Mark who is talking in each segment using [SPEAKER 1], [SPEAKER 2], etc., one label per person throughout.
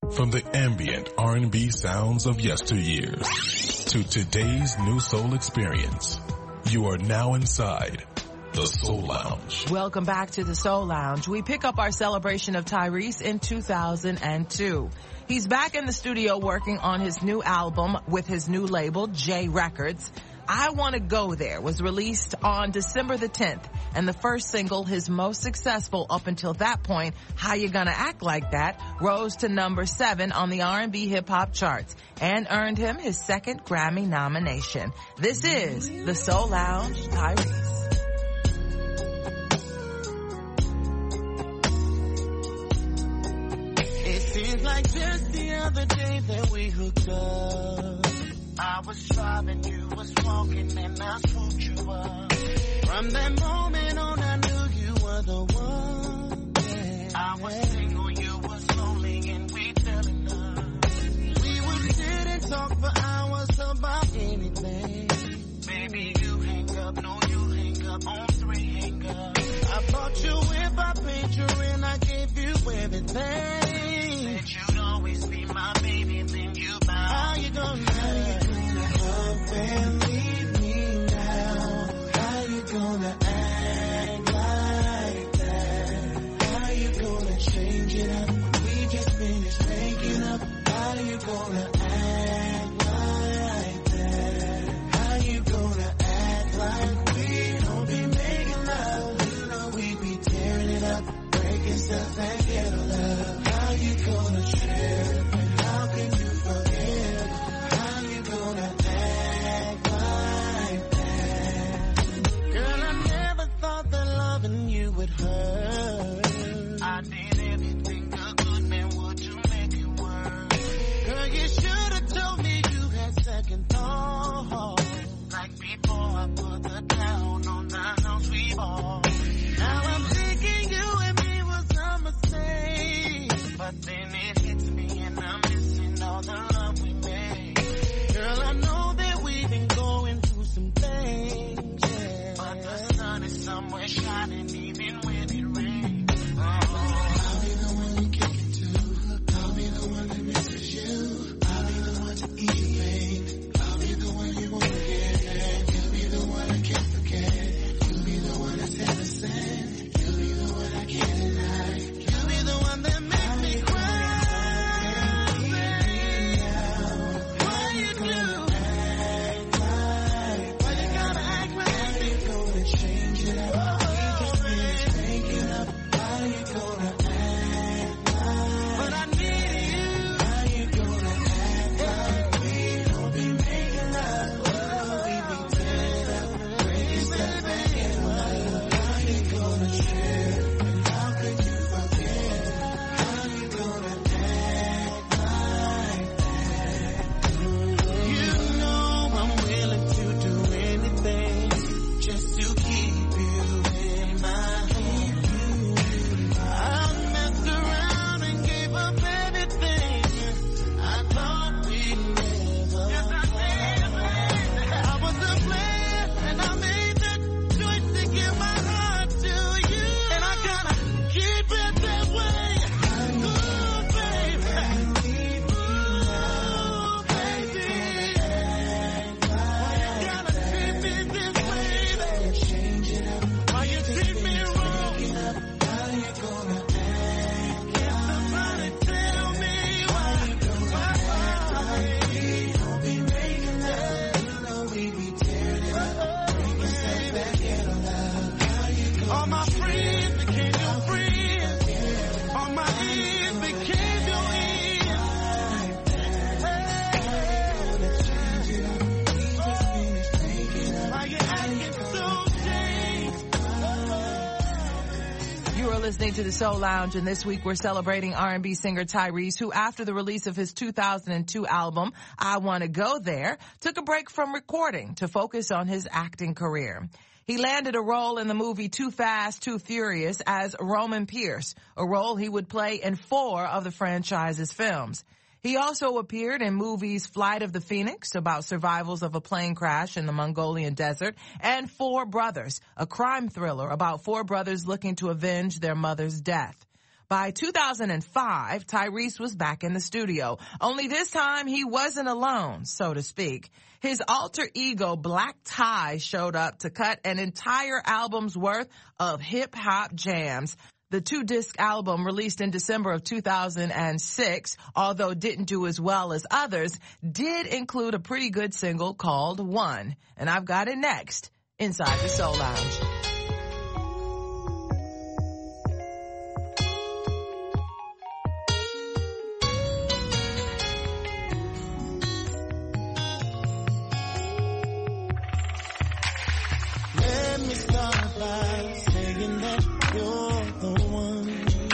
[SPEAKER 1] From the ambient R&B sounds of yesteryears to today's new soul experience, you are now inside the Soul Lounge.
[SPEAKER 2] Welcome back to the Soul Lounge. We pick up our celebration of Tyrese in 2002. He's back in the studio working on his new album with his new label, J Records. I Want to Go There was released on December the 10th, and the first single, his most successful up until that point, How You Gonna Act Like That, rose to number 7 on the R&B hip-hop charts and earned him his second Grammy nomination. This is the Soul Lounge, Tyrese.
[SPEAKER 3] It seems like just the other day that we hooked up. I was driving, you was walking, and I swooped you up. From that moment on, I knew you were the one. Yeah. I was single, you was lonely, and we fell in love. We would sit and talk for hours about anything. Baby, you hang up, no, you hang up on 3 hang up. I bought you if I paid you, and I gave you everything. Said you'd always be my baby, then you bowed. How you gonna and leave me now? How you gonna act like that? How you gonna change it up? We just finished making up. How you gonna act like that? How you gonna act like we don't be making love? You know we be tearing it up, breaking stuff and get a love. How you gonna trip? And how can you forgive? How you gonna would hurt. I did everything a good man would to make it work. Girl, you should have told me you had second thought. Like before I put the down on the house we bought. Now I'm thinking you and me was a mistake. But then it hits me and I'm missing all the love we made. Girl, I know that we've been going through some things, yeah. But the sun is somewhere shining even when it rains. I'll be the one you kick it to. I'll be the one that misses you. I'll be the one to eat your pain. I'll be the one you won't forget. You'll be the one I can't forget. You'll be the one that's innocent. You'll be the one I can't deny. You'll be the one that makes me cry. Why you do? Act like, why you gotta act like that? You're gonna change it up.
[SPEAKER 2] Listening to the Soul Lounge, and this week we're celebrating R&B singer Tyrese, who after the release of his 2002 album, I Want to Go There, took a break from recording to focus on his acting career. He landed a role in the movie Too Fast, Too Furious as Roman Pierce, a role he would play in 4 of the franchise's films. He also appeared in movies Flight of the Phoenix, about survivals of a plane crash in the Mongolian desert, and Four Brothers, a crime thriller about 4 brothers looking to avenge their mother's death. By 2005, Tyrese was back in the studio. Only this time, he wasn't alone, so to speak. His alter ego, Black Ty, showed up to cut an entire album's worth of hip-hop jams. The 2-disc album, released in December of 2006, although didn't do as well as others, did include a pretty good single called One. And I've got it next, inside the Soul Lounge.
[SPEAKER 3] Let me start by saying that you're the one.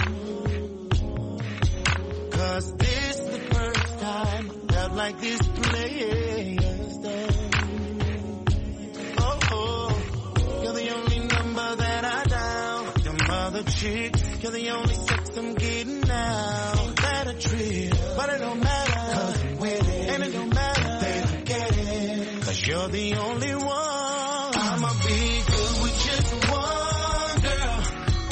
[SPEAKER 3] 'Cause this is the first time I felt like this player's done. Oh, you're the only number that I dial. Your mother chick, you're the only sex I'm getting now. Ain't that a trip? But it don't matter, 'cause I'm with it. And it don't matter, they don't get it. 'Cause you're the only one. I'ma be good with just one girl,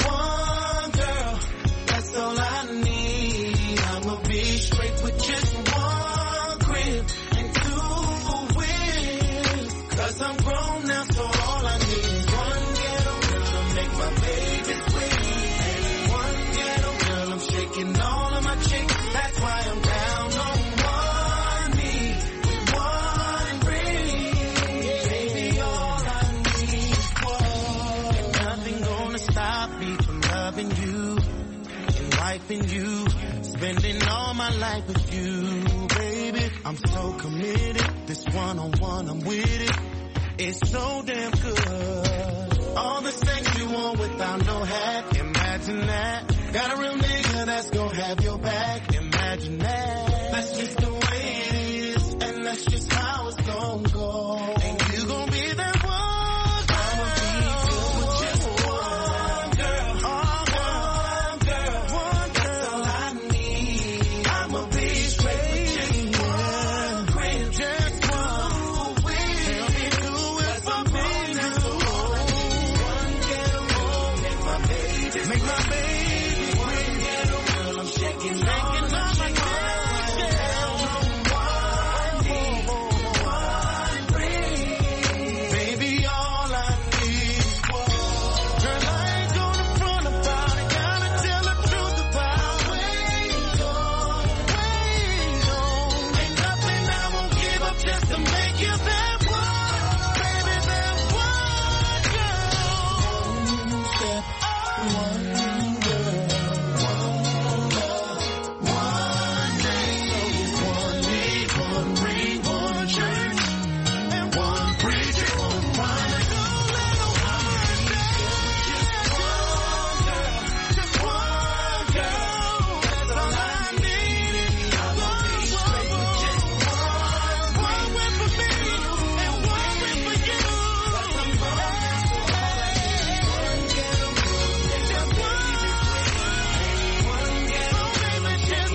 [SPEAKER 3] that's all I need. I'ma be straight with just one grip and 2 wheels. 'Cause I'm grown now, so all I need is one ghetto girl to make my baby squeeze. One ghetto girl, I'm shaking all of my chicks, that's why I'm down on one knee with one ring. Baby, all I need is one. And nothing gonna stop me from loving you and wiping you, spending all my life with you, baby. I'm so committed, this one-on-one, I'm with it. It's so damn good. All the sex you want without no hat, imagine that. Got a real nigga that's gonna have your back, imagine that. That's just the way it is, and that's just how it's gonna go. And you gonna be that one. I'ma be good with just one girl, one girl, that's all I need. I'ma be straight with just one grip, just one wheel. Tell me do it for me, that's all I need. One ghetto girl, make my baby, make my baby. One ghetto girl, I'm shaking all of my chicks. Baby, all I need is one. Girl, I ain't gonna front about it, gotta tell the truth about it. Wait on. Ain't nothing I won't give up just to make you that one. Baby, that one girl. One step, one girl, one love, one name, one need, one ring, one church, and one preacher, one prime. Just one girl, that's all I need. I'ma be straight with just one whip for me and one whip for you. 'Cause I'm one ghetto girl, just one ghetto baby, just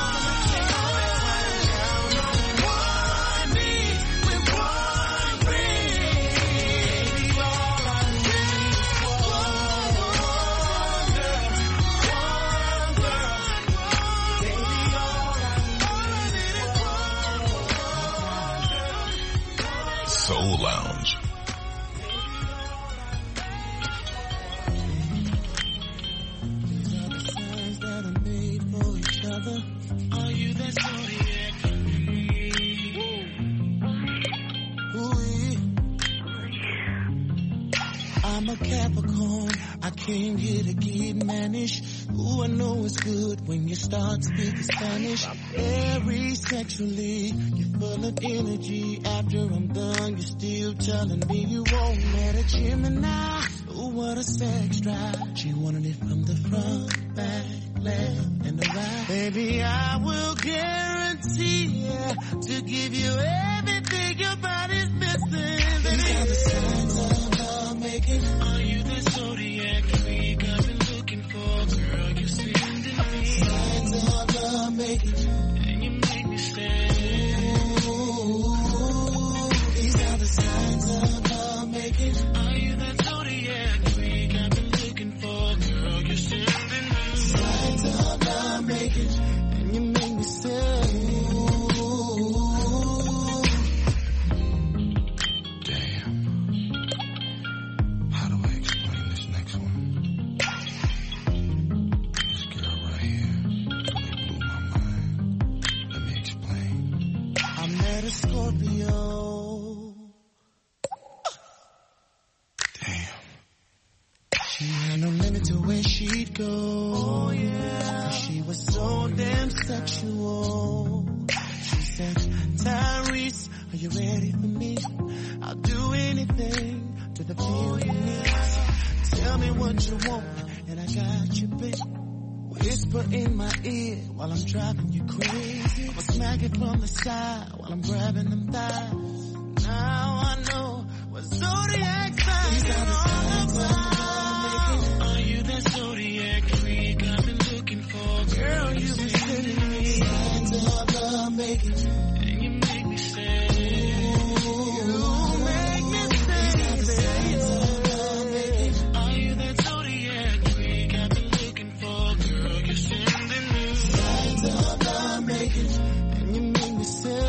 [SPEAKER 3] one knee with one ring. Baby, all I need is one girl, baby, all I need is one.
[SPEAKER 1] Soul Lounge.
[SPEAKER 3] These are the signs that are made for each other. Are you that zodiac? Ooh, I'm a Capricorn, I came here to get mannish. Ooh, I know it's good when you start speaking Spanish. Very sexually, you're full of energy. After I'm done, you're still telling me you won't let a Gemini. Ooh, what a sex drive. She wanted it from the front, back, left, and the right. Baby, I will guarantee to give you everything your body's missing. These are the signs of love making. Are you the zodiac freak I've been looking for? Girl, you sending me signs of love making, and you make me stand. Ooh, these are the signs of love making. Are you that zodiac freak I've been looking for? Girl, you sending me signs of make it, and you make me say, Scorpio. Damn. She had no limit to where she'd go. Oh yeah. She was so damn sexual. She said, Tyrese, are you ready for me? I'll do anything to the feel you need. Tell me what you want, and I got you, babe. Whisper in my ear while I'm driving you crazy. I'ma smack it from the side while I'm grabbing them thighs. Now I know what zodiac signs are all about. Are you that zodiac freak I've been looking for? Girl, you've been sending me signs of love making, and you make me say, you make me say, are you that zodiac freak I've been looking for? Girl, you're sending me signs of love making, and you make me say,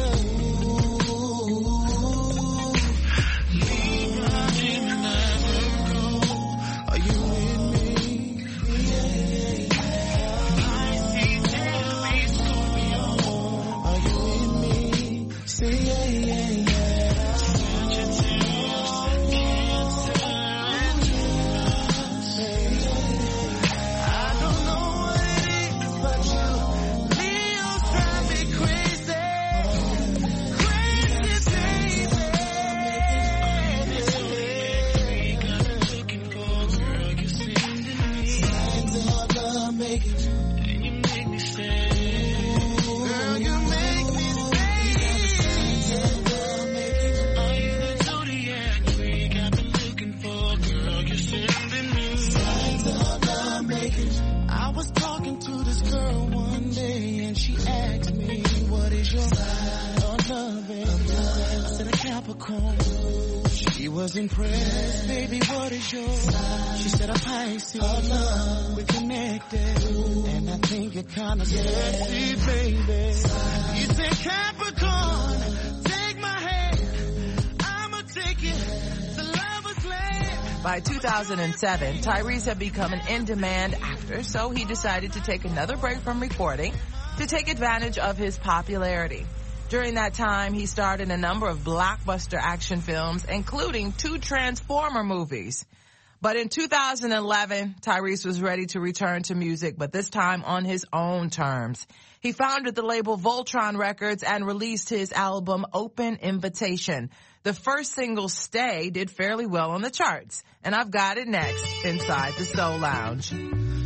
[SPEAKER 3] she was impressed, baby, what is yours? She said a Pisces, we're connected, and I think you're kinda sexy, baby. You said Capricorn, take my hand, I'ma take it to lover's land.
[SPEAKER 2] By 2007, Tyrese had become an in-demand actor, so he decided to take another break from recording to take advantage of his popularity. During that time, he starred in a number of blockbuster action films, including 2 Transformer movies. But in 2011, Tyrese was ready to return to music, but this time on his own terms. He founded the label Voltron Records and released his album Open Invitation. The first single, Stay, did fairly well on the charts. And I've got it next inside the Soul Lounge.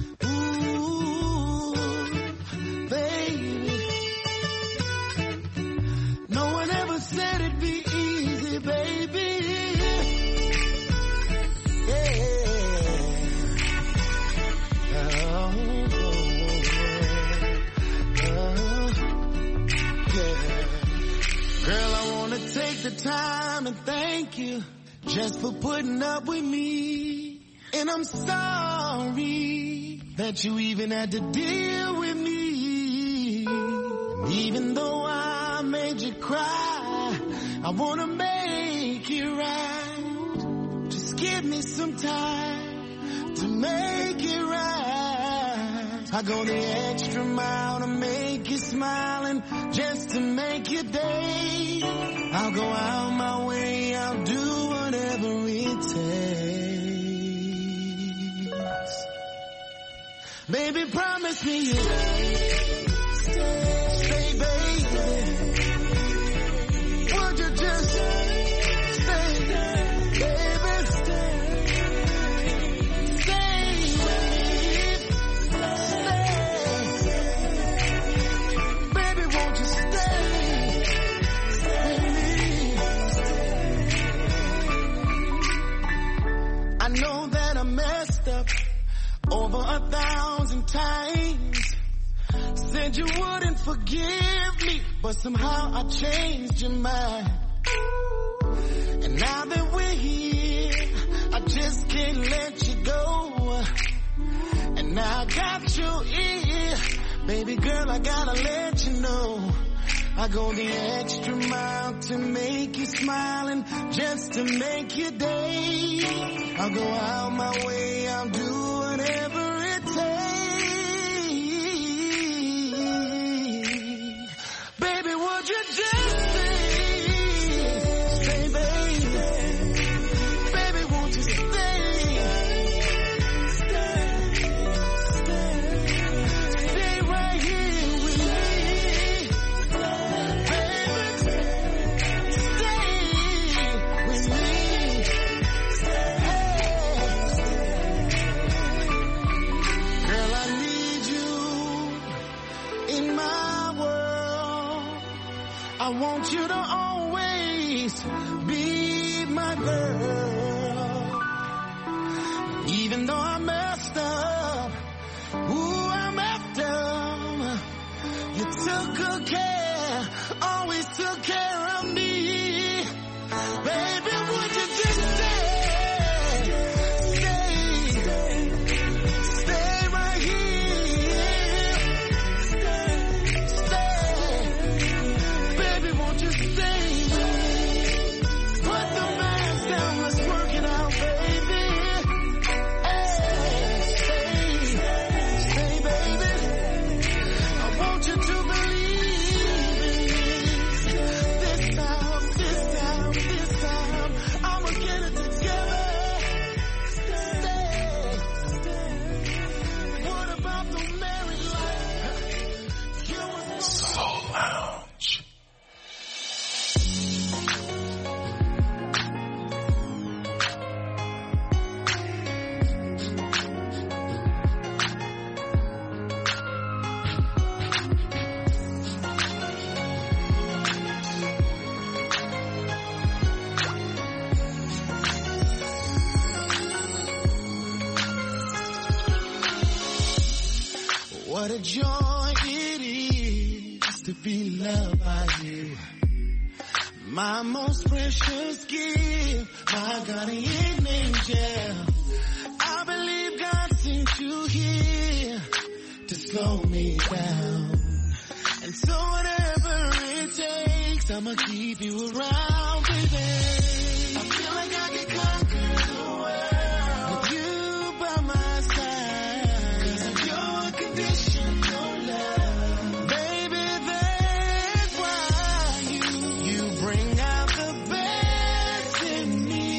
[SPEAKER 3] No one ever said it'd be easy, baby. Yeah. Oh, yeah. Girl, I wanna take the time and thank you just for putting up with me. And I'm sorry that you even had to deal with me. And even though I made you cry, I wanna make it right. Just give me some time to make it right. I go the extra mile to make you smile and just to make your day. I'll go out my way, I'll do whatever it takes. Baby, promise me you'll stay, baby. Would you just stay, baby? Stay with me. Stay. Baby, won't you stay with me? I know that I messed up over 1,000 times. Said you wouldn't forgive me, but somehow I changed your mind. And now that we're here, I just can't let you go. And now I got your ear, Baby girl, I gotta let you know, I go the extra mile to make you smile and just to make your day. I'll go out my way, I'll do whatever it takes. Baby, would you just stay, baby? Baby, won't you stay? I want you to always be my girl. Even though I messed up, ooh, I messed up. You took good care, always took care of me. Baby, would you just stay right here. Baby, won't you stay with me? Put the mask down, let's work it out, baby. Hey, stay, baby. I want you to believe in me. This time, I'ma get it together. Stay. What about the married life?
[SPEAKER 1] Soul Lounge.
[SPEAKER 3] What a joy it is to be loved by you. My most precious gift, my guardian angel. I believe God sent you here to slow me down. And so whatever it takes, I'ma keep you around, baby. I feel like I can conquer the world with you by my side. 'Cause of your unconditional love. Baby, that's why you bring out the best in me.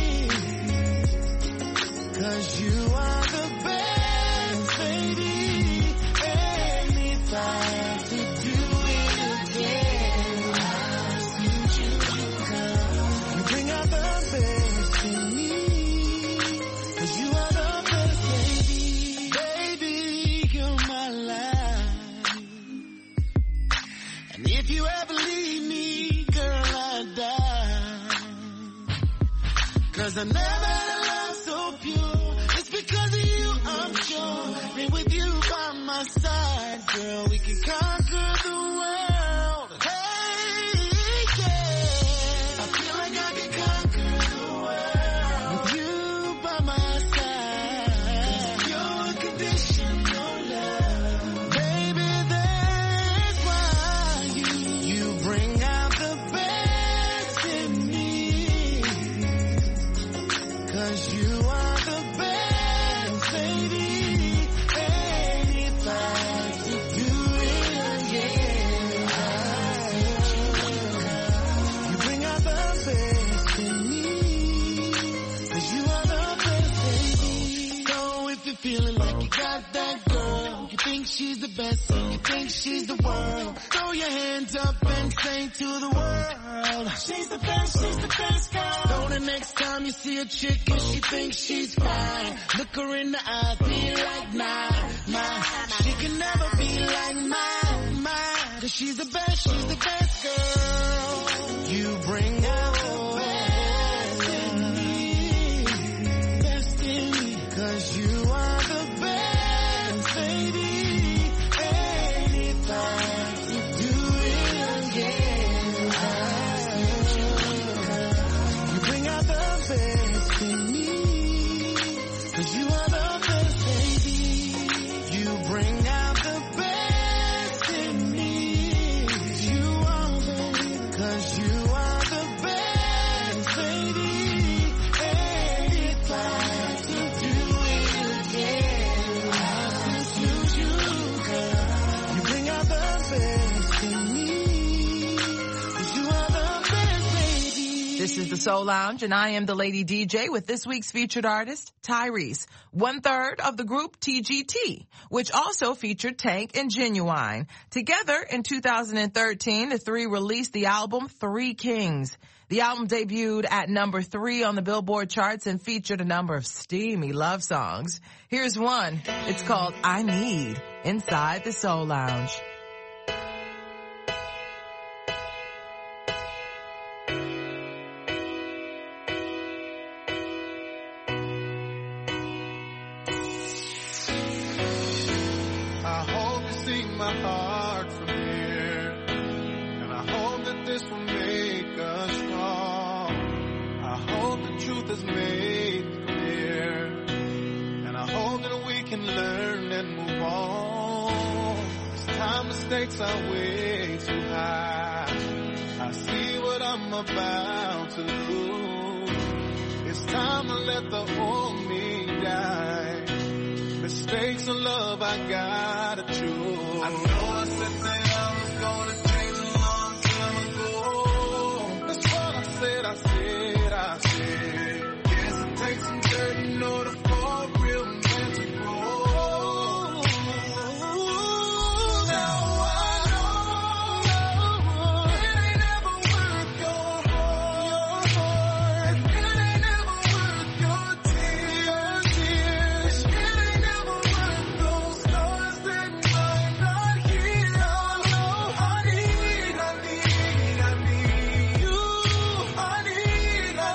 [SPEAKER 3] 'Cause you are the best, baby. And if I have to do it again, I'll see you come. You bring out the best in me. 'Cause you are the best, baby. Baby, you're my life. And if you ever leave me, girl, I die. 'Cause I never had a love so pure. It's because of you, I'm sure. And with you by my side, girl, we can conquer the world. Hey, yeah. I feel like I can conquer the world with you by my side. Your unconditional love. Baby, that's why you bring out the best in me. 'Cause you are the best, baby. And if I have to do it again, you bring out the best in me. 'Cause you are the best, baby. So if you're feeling like you got that girl, you think she's the best, you think she's the world, throw your hands up and say to the world, she's the best girl. So the next time you see a chick and she thinks she's fine, look her in the eyes, be like, nah, she can never be like mine. 'Cause she's the best girl. You bring out the best in me. 'Cause you are the best, baby. And if I have to do it again, you bring out the best in me. 'Cause you are the best, baby. You bring out the best.
[SPEAKER 2] Soul Lounge, and I am the Lady DJ with this week's featured artist, Tyrese, 1/3 of the group TGT, which also featured Tank and Genuine. Together in 2013, the three released the album Three Kings. The album debuted at number 3 on the Billboard charts and featured a number of steamy love songs. Here's one. It's called I Need, inside the Soul Lounge.
[SPEAKER 3] I hope you see my heart from here, and I hope that this will make us strong. I hope the truth is made clear, and I hope that we can learn and move on. This time the stakes are way too high. I see what I'm about to lose. It's time to let the old me die. Mistakes of love, I gotta choose. I know I said that I was gonna change a long time ago. That's what I said. Guess it takes some dirt in order for a real man to grow. Now I know it ain't ever worth your heart. It ain't ever worth your tears. It ain't ever worth those scars that might not heal. No, I need you. I need you. I need you.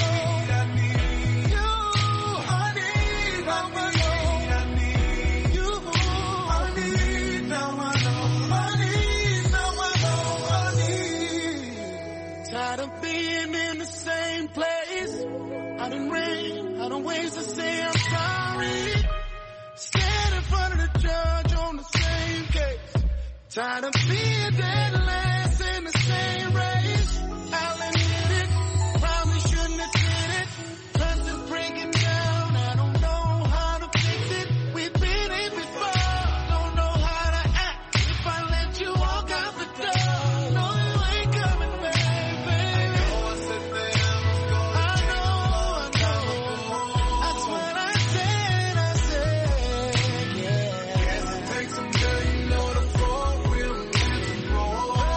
[SPEAKER 3] Tired of being in the same place. I done ran, I done ways to say I'm sorry. Stand in front of the judge on the same case. Tired of being dead last in the same race. I'll admit it, probably shouldn't have did it. Trust is breaking down, I don't know how to fix it. We've been here before, don't know how to act. If I let you walk out the door, no you ain't coming back, baby. I know I said that I was gonna I know. That's what I said, yeah. Guess it takes some dirt in order for a real man to grow.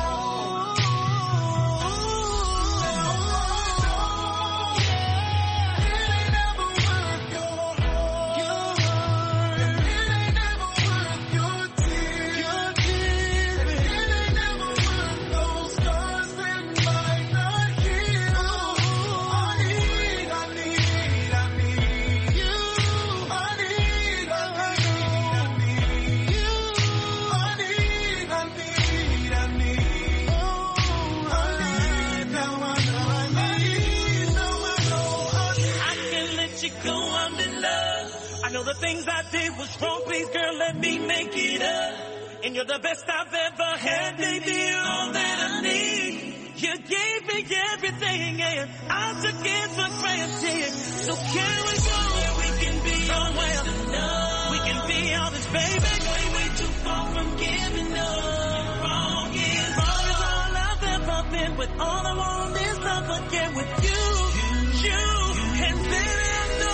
[SPEAKER 4] The things I did was wrong, please girl, let me make it up. And you're the best I've ever had, baby, you're all that I need. You gave me everything and I took it for granted. So can we go where we can be somewhere? We can be honest, baby, way too far from giving up. Wrong is all I've ever been, but all I want is love again with you. And baby, I know.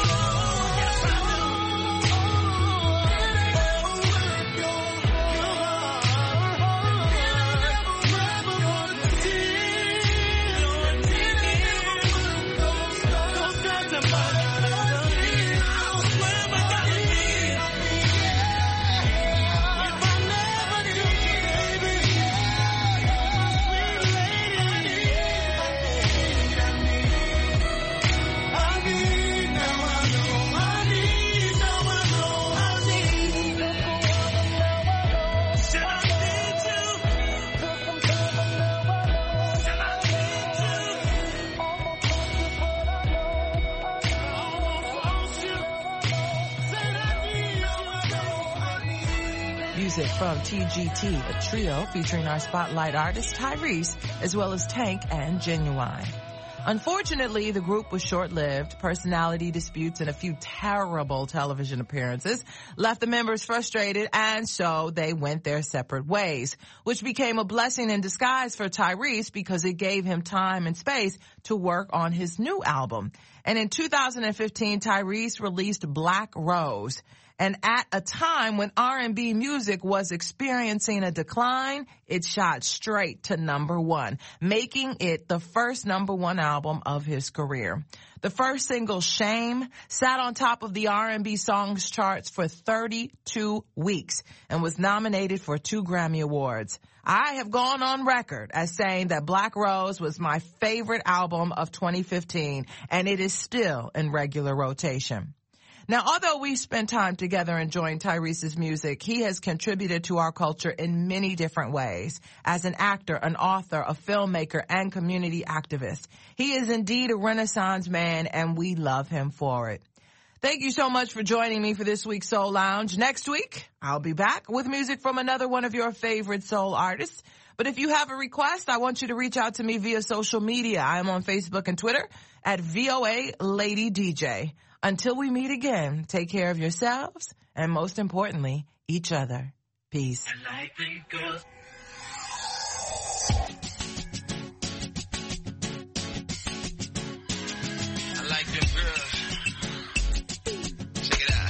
[SPEAKER 2] Music from TGT, a trio featuring our spotlight artist Tyrese, as well as Tank and Genuine. Unfortunately, the group was short-lived. Personality disputes and a few terrible television appearances left the members frustrated, and so they went their separate ways, which became a blessing in disguise for Tyrese because it gave him time and space to work on his new album. And in 2015, Tyrese released Black Rose. And at a time when R&B music was experiencing a decline, it shot straight to #1, making it the first #1 album of his career. The first single, Shame, sat on top of the R&B songs charts for 32 weeks and was nominated for 2 Grammy Awards. I have gone on record as saying that Black Rose was my favorite album of 2015, and it is still in regular rotation. Now, although we spent time together enjoying Tyrese's music, he has contributed to our culture in many different ways. As an actor, an author, a filmmaker, and community activist, he is indeed a Renaissance man, and we love him for it. Thank you so much for joining me for this week's Soul Lounge. Next week, I'll be back with music from another one of your favorite soul artists. But if you have a request, I want you to reach out to me via social media. I am on Facebook and Twitter at VOA Lady DJ. Until we meet again, take care of yourselves and, most importantly, each other. Peace.
[SPEAKER 4] I like them girls. I like them girls. Check it out.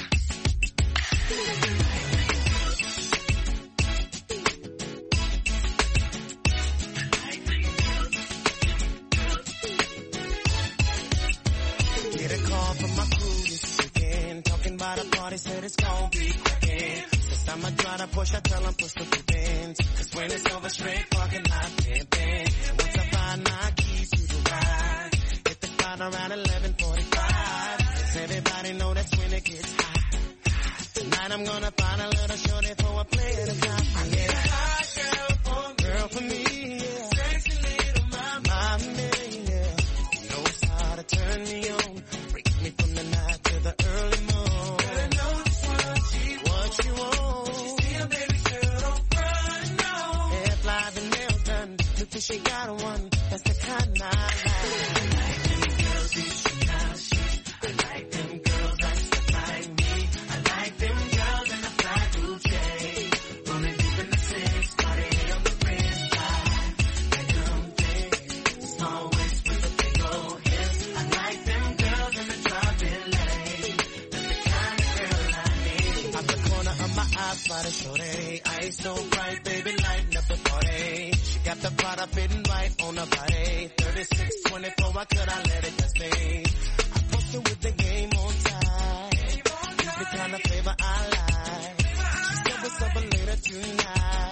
[SPEAKER 3] Get a call from my crew this weekend, talking about a party, said it's gon' be crackin'. Since I'ma try to push, I tell them push the bends. Cause when it's over, straight parking lot, bend. And once I find my keys to the ride, hit the spot around 11:45. Cause everybody know that's when it gets hot. Tonight I'm gonna find a little shorty for a play at a time. I need a hot girl for me, yeah. Sexy little mama, yeah. Knows how to turn me on. Break me from the night to the early morning. Girl, know what you want. She see a baby girl, don't run, no. Hair fly, the nails done. Look, she got one. That's the kind I like. I like them girls, these nice. I like them girls that stuff like me. I like them girls in the fly Gucci. Rolling deep in the six, party on the red side. Like them things, small waist with the big old hips. I like them girls in the driving lane. That's the kind of girl I need. Out the corner of my eye, spot a shorty. Eyes so bright, baby, lighting up the party. She got the product fitting right on her body. 36, 24, why could I let it just be? I posted with the game on time. It's the kind of flavor I like. She said what's up later tonight.